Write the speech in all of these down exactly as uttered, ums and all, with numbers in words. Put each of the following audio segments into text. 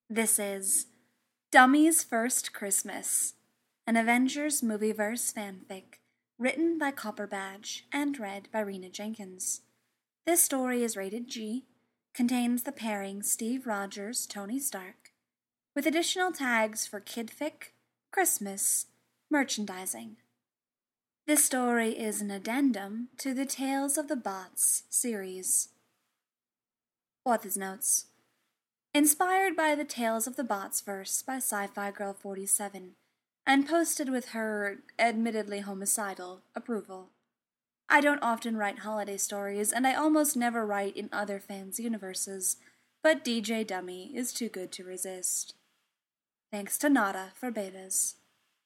This is Dummy's First Christmas, an Avengers Movieverse fanfic written by Copper Badge and read by Rena Jenkins. This story is rated G, contains the pairing Steve Rogers, Tony Stark, with additional tags for kidfic, Christmas, merchandising. This story is an addendum to the Tales of the Bots series. Author's notes. Inspired by the Tales of the Bots verse by Sci-Fi Girl forty-seven, and posted with her, admittedly homicidal, approval. I don't often write holiday stories, and I almost never write in other fans' universes, but D J Dummy is too good to resist. Thanks to Nada for betas.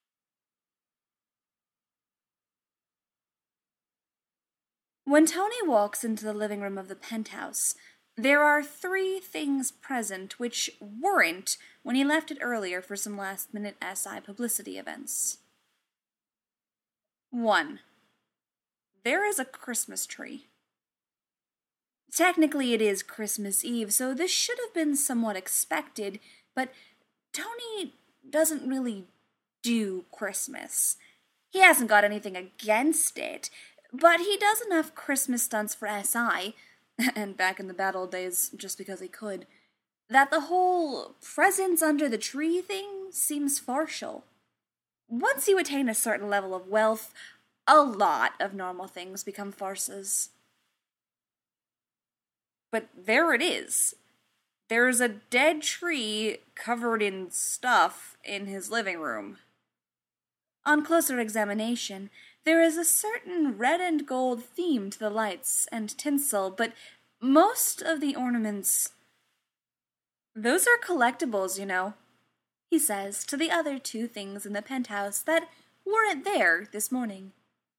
When Tony walks into the living room of the penthouse, there are three things present which weren't when he left it earlier for some last-minute S I publicity events. One. There is a Christmas tree. Technically it is Christmas Eve, so this should have been somewhat expected, but Tony doesn't really do Christmas. He hasn't got anything against it, but he does enough Christmas stunts for S I, and back in the bad old days just because he could, that the whole presents under the tree thing seems partial. Once you attain a certain level of wealth, a lot of normal things become farces. But there it is. There's a dead tree covered in stuff in his living room. On closer examination, there is a certain red and gold theme to the lights and tinsel, but most of the ornaments... Those are collectibles, you know, he says to the other two things in the penthouse that weren't there this morning.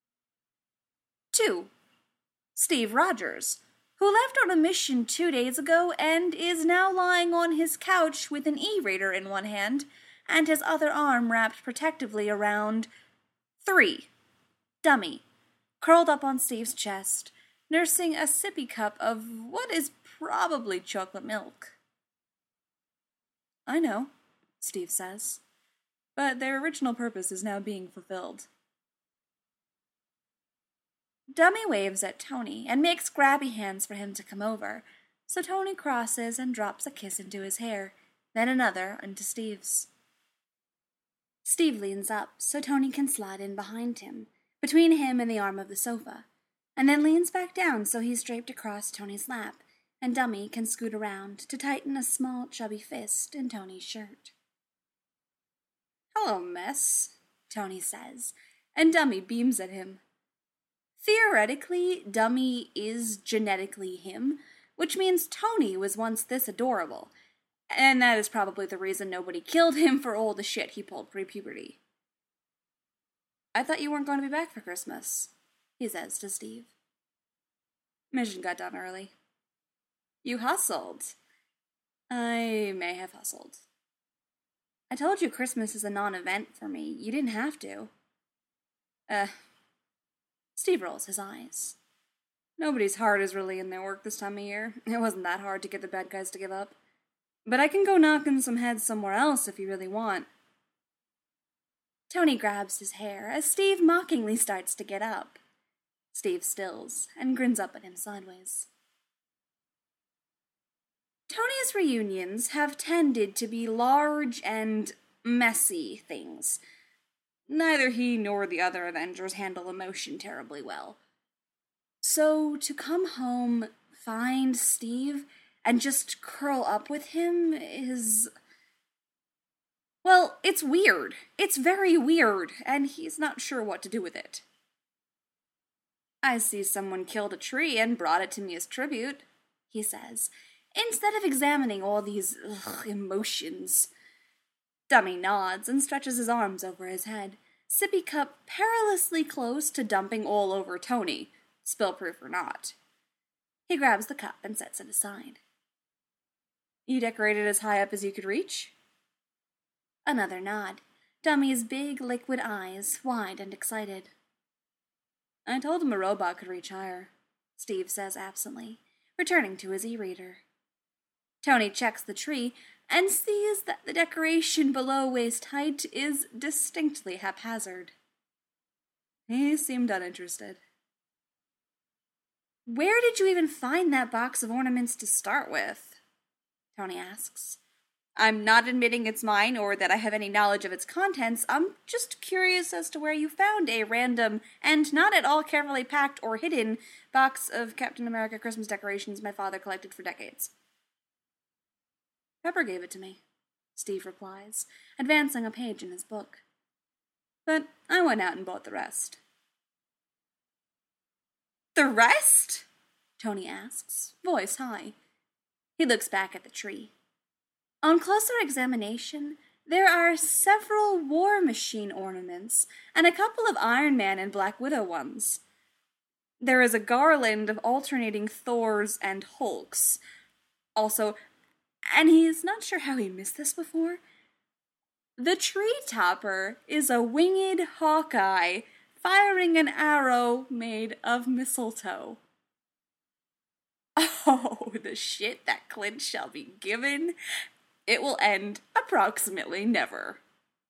Two. Steve Rogers, who left on a mission two days ago and is now lying on his couch with an e-reader in one hand and his other arm wrapped protectively around... Three. Dummy, curled up on Steve's chest, nursing a sippy cup of what is probably chocolate milk. I know, Steve says, but their original purpose is now being fulfilled. Dummy waves at Tony and makes grabby hands for him to come over, so Tony crosses and drops a kiss into his hair, then another into Steve's. Steve leans up so Tony can slide in behind him, between him and the arm of the sofa, and then leans back down so he's draped across Tony's lap, and Dummy can scoot around to tighten a small chubby fist in Tony's shirt. Hello, miss, Tony says, and Dummy beams at him. Theoretically, Dummy is genetically him, which means Tony was once this adorable, and that is probably the reason nobody killed him for all the shit he pulled pre-puberty. I thought you weren't going to be back for Christmas, he says to Steve. Mission got done early. You hustled. I may have hustled. I told you Christmas is a non-event for me. You didn't have to. Uh, Steve rolls his eyes. Nobody's heart is really in their work this time of year. It wasn't that hard to get the bad guys to give up. But I can go knocking some heads somewhere else if you really want. Tony grabs his hair as Steve mockingly starts to get up. Steve stills and grins up at him sideways. Tony's reunions have tended to be large and messy things. Neither he nor the other Avengers handle emotion terribly well. So to come home, find Steve, and just curl up with him is... Well, it's weird. It's very weird, and he's not sure what to do with it. I see someone killed a tree and brought it to me as tribute, he says, instead of examining all these ugh, emotions. Dummy nods and stretches his arms over his head, sippy cup perilously close to dumping all over Tony, spill-proof or not. He grabs the cup and sets it aside. You decorated as high up as you could reach? Another nod. Dummy's big liquid eyes wide and excited. I told him a robot could reach higher, Steve says absently, returning to his e-reader. Tony checks the tree and sees that the decoration below waist height is distinctly haphazard. He seemed uninterested. Where did you even find that box of ornaments to start with? Tony asks. I'm not admitting it's mine or that I have any knowledge of its contents. I'm just curious as to where you found a random and not at all carefully packed or hidden box of Captain America Christmas decorations my father collected for decades. Pepper gave it to me, Steve replies, advancing a page in his book. But I went out and bought the rest. The rest? Tony asks, voice high. He looks back at the tree. On closer examination, there are several War Machine ornaments and a couple of Iron Man and Black Widow ones. There is a garland of alternating Thors and Hulks. Also, and he's not sure how he missed this before, the tree topper is a winged Hawkeye firing an arrow made of mistletoe. Oh, the shit that Clint shall be given. It will end approximately never.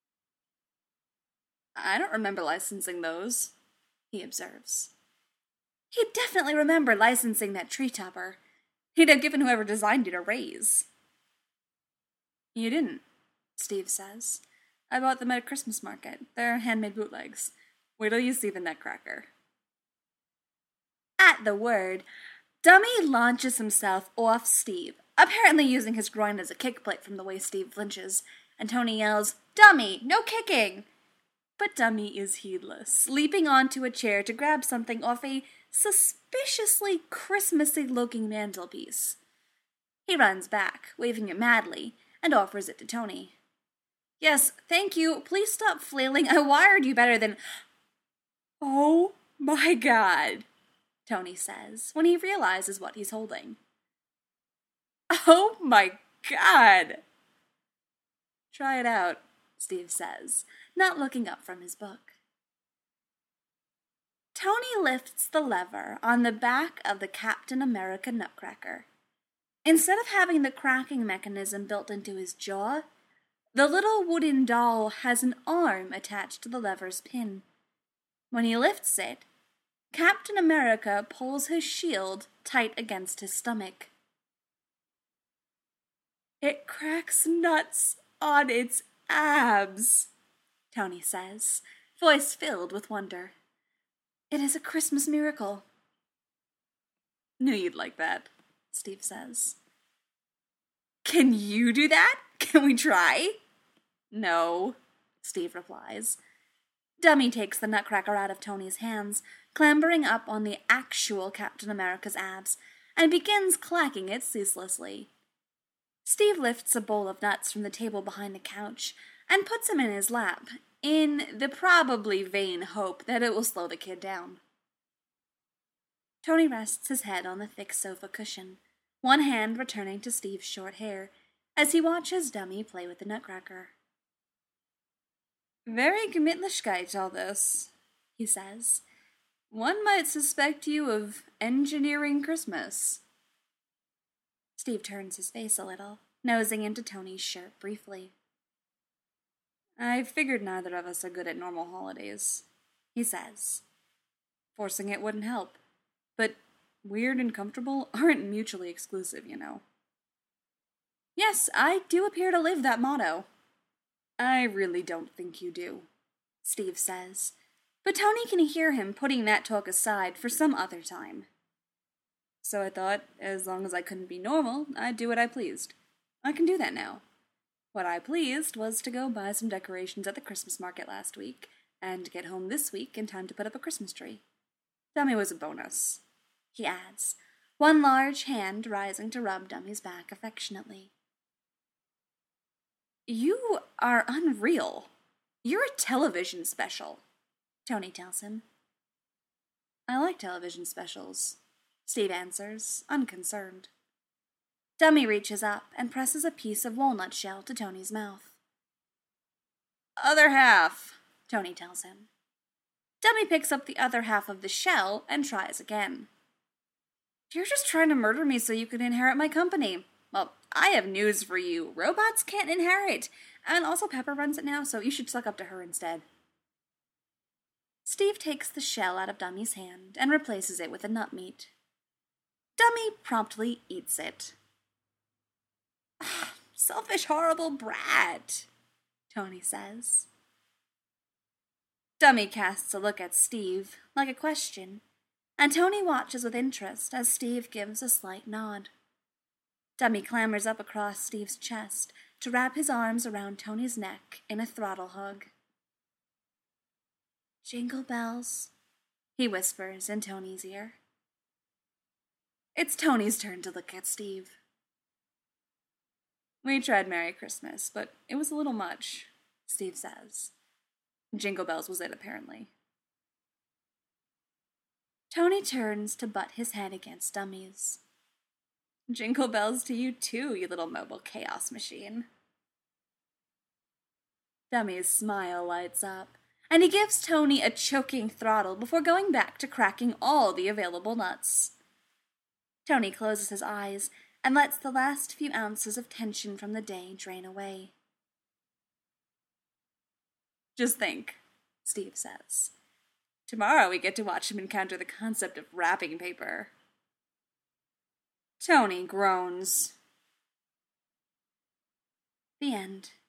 I don't remember licensing those, he observes. He'd definitely remember licensing that tree topper. He'd have given whoever designed it a raise. You didn't, Steve says. I bought them at a Christmas market. They're handmade bootlegs. Wait till you see the Nutcracker. At the word, Dummy launches himself off Steve, apparently using his groin as a kick plate from the way Steve flinches, and Tony yells, Dummy, no kicking! But Dummy is heedless, leaping onto a chair to grab something off a suspiciously Christmassy-looking mantelpiece. He runs back, waving it madly, and offers it to Tony. Yes, thank you. Please stop flailing. I wired you better than... Oh my God, Tony says, when he realizes what he's holding. Oh my God! Try it out, Steve says, not looking up from his book. Tony lifts the lever on the back of the Captain America Nutcracker. Instead of having the cracking mechanism built into his jaw, the little wooden doll has an arm attached to the lever's pin. When he lifts it, Captain America pulls his shield tight against his stomach. It cracks nuts on its abs, Tony says, voice filled with wonder. It is a Christmas miracle. Knew you'd like that, Steve says. Can you do that? Can we try? No, Steve replies. Dummy takes the Nutcracker out of Tony's hands, clambering up on the actual Captain America's abs, and begins clacking it ceaselessly. Steve lifts a bowl of nuts from the table behind the couch and puts him in his lap, in the probably vain hope that it will slow the kid down. Tony rests his head on the thick sofa cushion, one hand returning to Steve's short hair, as he watches Dummy play with the Nutcracker. Very gemütlichkeit, all this, he says. One might suspect you of engineering Christmas. Steve turns his face a little, nosing into Tony's shirt briefly. I figured neither of us are good at normal holidays, he says. Forcing it wouldn't help, but weird and comfortable aren't mutually exclusive, you know. Yes, I do appear to live that motto. I really don't think you do, Steve says, but Tony can hear him putting that talk aside for some other time. So I thought, as long as I couldn't be normal, I'd do what I pleased. I can do that now. What I pleased was to go buy some decorations at the Christmas market last week, and get home this week in time to put up a Christmas tree. Dummy was a bonus, he adds, one large hand rising to rub Dummy's back affectionately. You are unreal. You're a television special, Tony tells him. I like television specials, Steve answers, unconcerned. Dummy reaches up and presses a piece of walnut shell to Tony's mouth. Other half, Tony tells him. Dummy picks up the other half of the shell and tries again. You're just trying to murder me so you can inherit my company. Well, I have news for you. Robots can't inherit. And also Pepper runs it now, so you should suck up to her instead. Steve takes the shell out of Dummy's hand and replaces it with a nut meat. Dummy promptly eats it. Selfish, horrible brat, Tony says. Dummy casts a look at Steve, like a question, and Tony watches with interest as Steve gives a slight nod. Dummy clambers up across Steve's chest to wrap his arms around Tony's neck in a throttle hug. Jingle bells, he whispers in Tony's ear. It's Tony's turn to look at Steve. We tried Merry Christmas, but it was a little much, Steve says. Jingle bells was it, apparently. Tony turns to butt his head against Dummy's. Jingle bells to you too, you little mobile chaos machine. Dummy's smile lights up, and he gives Tony a choking throttle before going back to cracking all the available nuts. Tony closes his eyes and lets the last few ounces of tension from the day drain away. Just think, Steve says. Tomorrow we get to watch him encounter the concept of wrapping paper. Tony groans. The end.